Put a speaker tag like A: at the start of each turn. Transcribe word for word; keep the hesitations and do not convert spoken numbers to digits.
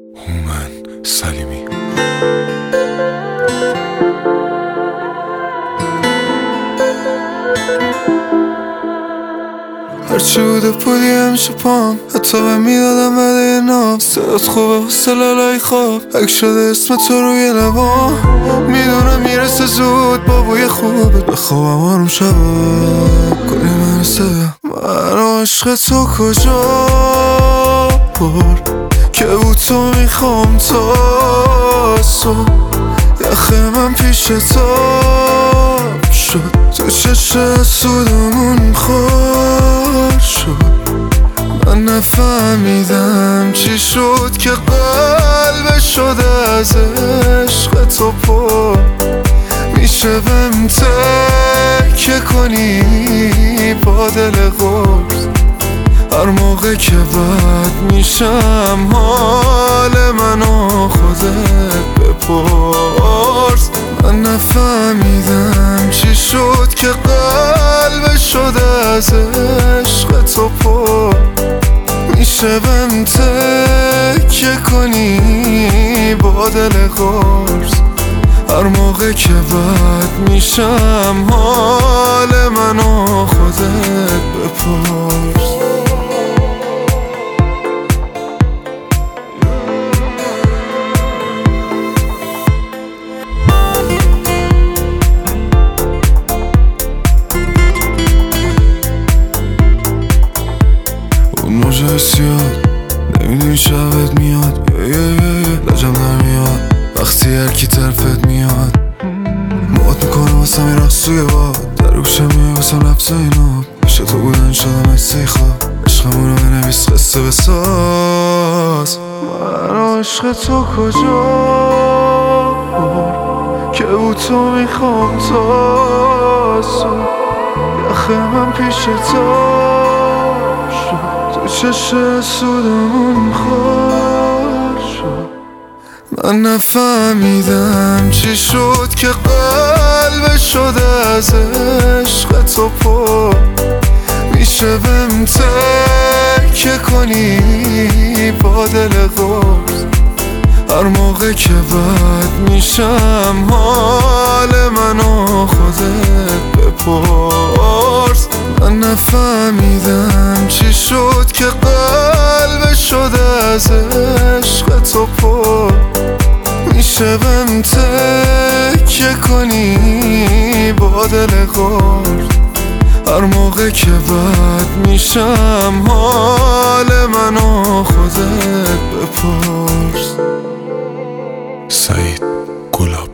A: هومن سلیمی.
B: هرچی بوده بودی همیشه پام، حتی به میدادم بده نام. صدات خوبه واسه لالای خواب، حک شده اسم تو روی لبام. میدونم میرسه زود با بوی خوبت، بخوابم آروم شبا کنی من صدا. من عشق تو کجا بر که بود تو میخوام تا صبح. یخ من پیش تاب شد، تو چشم سودمون خور شد. من نفهمیدم چی شد که قلب شده از عشق تو پر. میشه بهم تکیه کنی با دل قرص، هر موقع که بد میشم حال منو خودت بپرس. من نفهمیدم چی شد که قلب شده از عشق تو پر. میشه بهم تکیه کنی با دل قرص، هر موقع که بد میشم حال منو خودت بپرس. موجه حسیات نمیدونی شبت میاد، یه یه یه لجم نمیاد وقتی هرکی طرفت میاد. موات میکنه واسه می رقص توی باد، در گوشه میای واسه لبس اینا. پیش تو بودن شدم حسی خواب، عشقمونو بنویس قصه بساز. من عشق تو کجا بر که بود تو میخوام تا صبح. یخ من پیش تاب شد، تو چشم سودمون خور شد. من نفهمیدم چی شد که قلب شده از عشق تو پر. میشه بهم تکیه کنی با دل قرص، هر موقع که بد میشم حال منو خودت بپرس. من نفهمیدم چی شد که قلب شده از عشق تو پر. میشه بهم تکیه کنی با دل قرص، هر موقع که بد میشم حال منو خودت بپرس.
A: سعید گلاب.